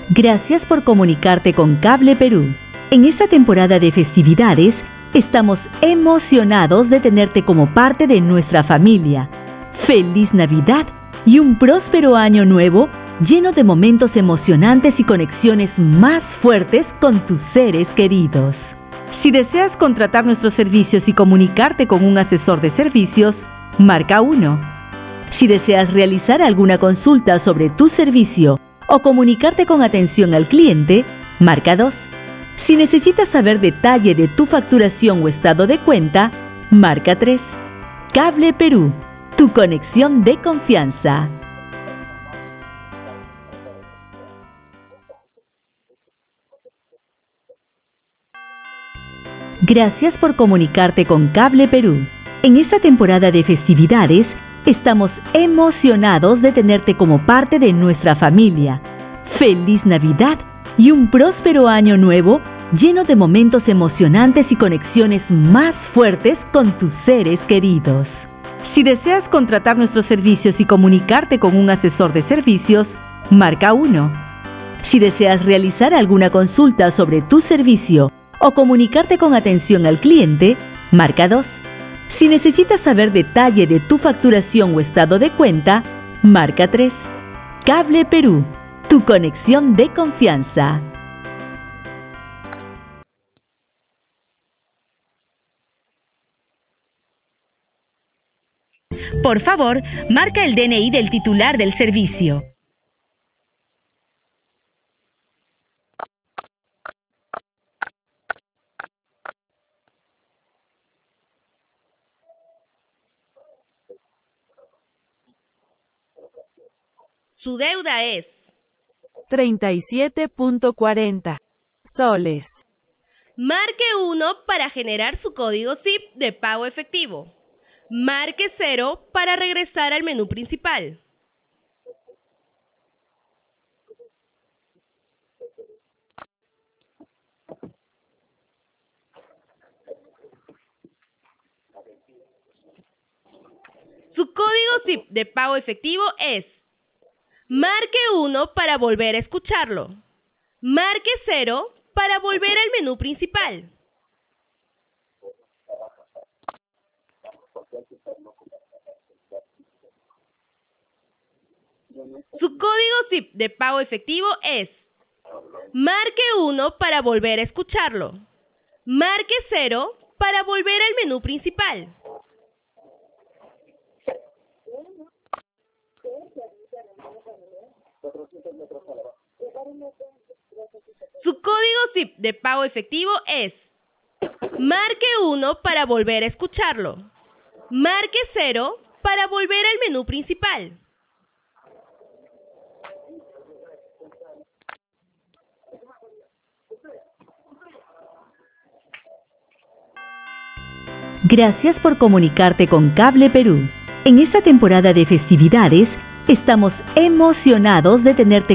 Gracias por comunicarte con Cable Perú. En esta temporada de festividades, estamos emocionados de tenerte como parte de nuestra familia. ¡Feliz Navidad y un próspero año nuevo lleno de momentos emocionantes y conexiones más fuertes con tus seres queridos! Si deseas contratar nuestros servicios y comunicarte con un asesor de servicios, marca 1. Si deseas realizar alguna consulta sobre tu servicio o comunicarte con atención al cliente, marca 2. Si necesitas saber detalle de tu facturación o estado de cuenta, marca 3. Cable Perú, tu conexión de confianza. Gracias por comunicarte con Cable Perú. En esta temporada de festividades, estamos emocionados de tenerte como parte de nuestra familia. ¡Feliz Navidad y un próspero año nuevo lleno de momentos emocionantes y conexiones más fuertes con tus seres queridos! Si deseas contratar nuestros servicios y comunicarte con un asesor de servicios, marca 1. Si deseas realizar alguna consulta sobre tu servicio o comunicarte con atención al cliente, marca 2. Si necesitas saber detalle de tu facturación o estado de cuenta, marca 3. Cable Perú, tu conexión de confianza. Por favor, marca el DNI del titular del servicio. Su deuda es 37.40 soles. Marque 1 para generar su código SIP de pago efectivo. Marque 0 para regresar al menú principal. Su código SIP de pago efectivo es: marque 1 para volver a escucharlo. Marque 0 para volver al menú principal. Su código SIP de pago efectivo es: marque 1 para volver a escucharlo. Marque 0 para volver al menú principal. Su código SIP de pago efectivo es: marque 1 para volver a escucharlo. Marque 0 para volver al menú principal. Gracias por comunicarte con Cable Perú. En esta temporada de festividades, estamos emocionados de tenerte